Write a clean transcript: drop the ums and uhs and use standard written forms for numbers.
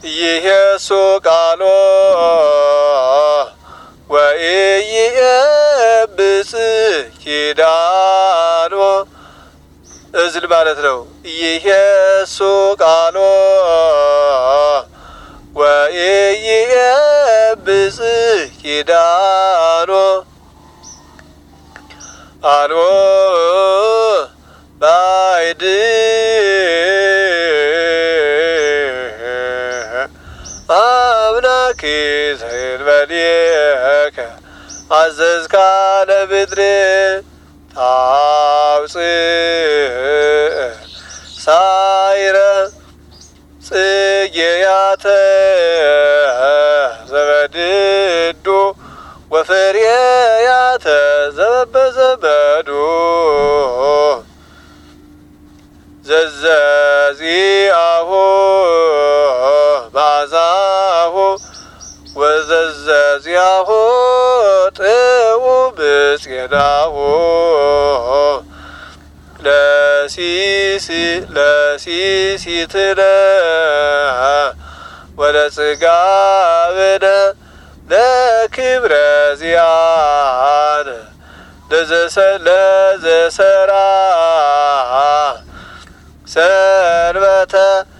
ኢየሱ ቃሎ ወኢየብጽ ኪዳኖ እዝል ማለት ነው። ኢየሱ ቃሎ ወኢየብጽ ኪዳኖ አልቦ ባዕድ አምላክ ዘእንበሌከ አዘዝካ ለምድር ታውፅእ ሳይረ ጽጌያተ ዘበድዱ ወፍሬያተ ዘበዘበዱ ዘዘዚአሁ መዓዛሁ ወዘዘዚአሁ ጥዑም ፄናሁ ለሲሲትነ ወለጽጋብነ ለክብረ ዚአነ ለዘሰራ ሰንበተ